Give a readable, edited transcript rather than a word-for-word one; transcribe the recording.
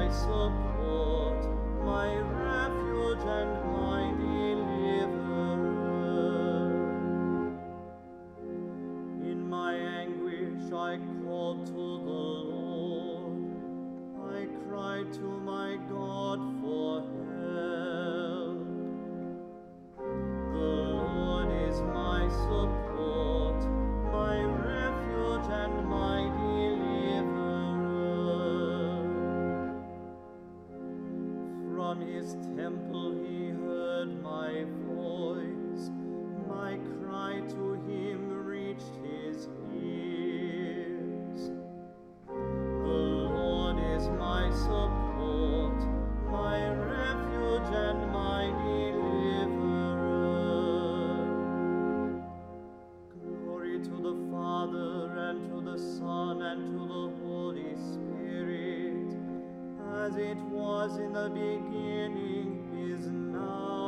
my support, my refuge and my deliverer. In my anguish I called to the Lord. I cried to my God for help. The Lord is my support, my refuge and my deliverer. From his temple he heard my voice. My cry to him reached his ears. The Lord is my support, my refuge and my deliverer. Glory to the Father, and to the Son, and to the Holy Spirit, as it was in the beginning, is now,